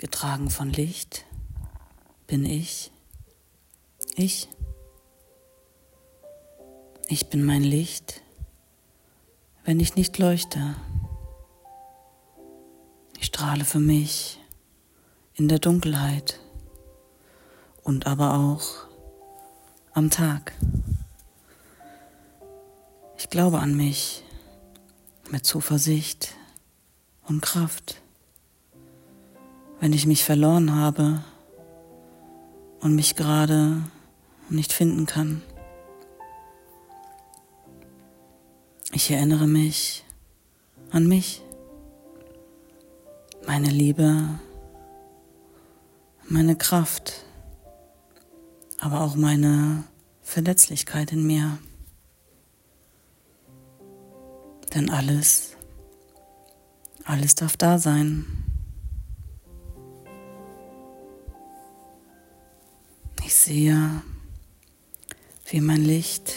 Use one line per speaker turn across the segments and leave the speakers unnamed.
Getragen von Licht bin ich. Ich bin mein Licht, wenn ich nicht leuchte. Ich strahle für mich in der Dunkelheit und aber auch am Tag. Ich glaube an mich mit Zuversicht und Kraft. Wenn ich mich verloren habe und mich gerade nicht finden kann. Ich erinnere mich an mich, meine Liebe, meine Kraft, aber auch meine Verletzlichkeit in mir. Denn alles darf da sein. Ich sehe, wie mein Licht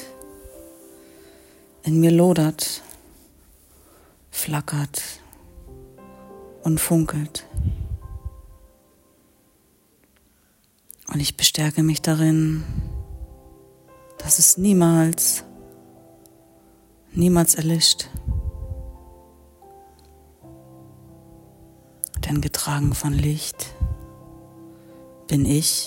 in mir lodert, flackert und funkelt. Und ich bestärke mich darin, dass es niemals erlischt. Denn getragen von Licht bin ich.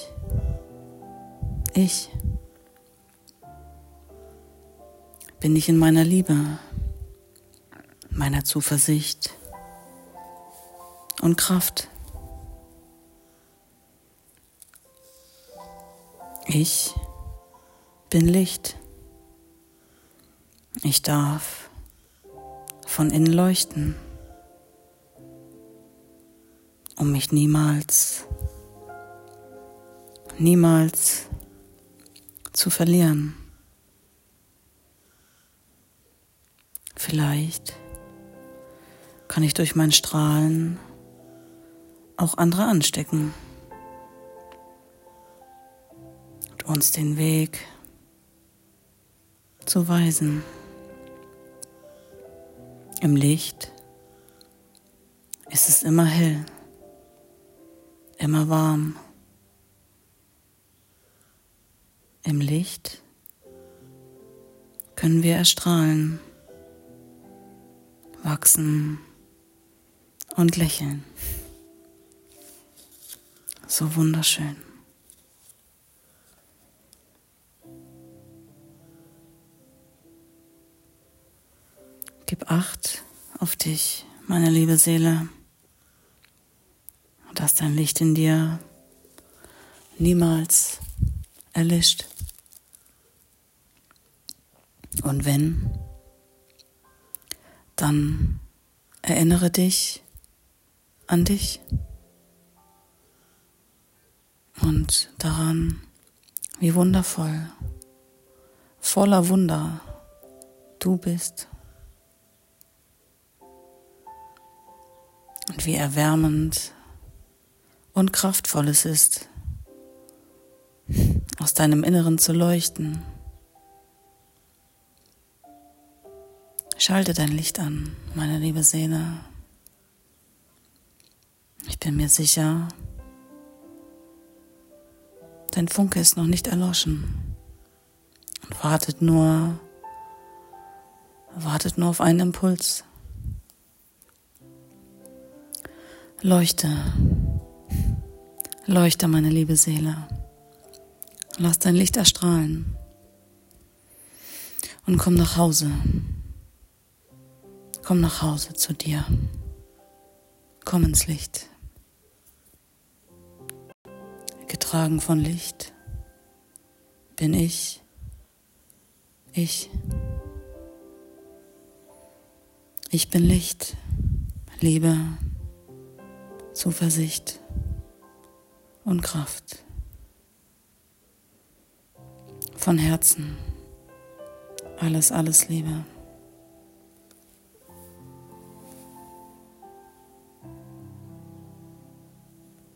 Bin ich in meiner Liebe, meiner Zuversicht und Kraft. Ich bin Licht. Ich darf von innen leuchten, um mich niemals zu verlieren. Vielleicht kann ich durch mein Strahlen auch andere anstecken und uns den Weg zu weisen. Im Licht ist es immer hell, immer warm. Im Licht können wir erstrahlen, wachsen und lächeln. So wunderschön. Gib Acht auf dich, meine liebe Seele, dass dein Licht in dir niemals erlischt. Und wenn, dann erinnere dich an dich und daran, wie wundervoll, voller Wunder du bist und wie erwärmend und kraftvoll es ist, aus deinem Inneren zu leuchten. Schalte dein Licht an, meine liebe Seele. Ich bin mir sicher, dein Funke ist noch nicht erloschen und wartet nur auf einen Impuls. Leuchte, meine liebe Seele. Lass dein Licht erstrahlen und komm nach Hause. Komm nach Hause zu dir. Komm ins Licht. Getragen von Licht bin ich. Ich bin Licht, Liebe, Zuversicht und Kraft. Von Herzen alles Liebe.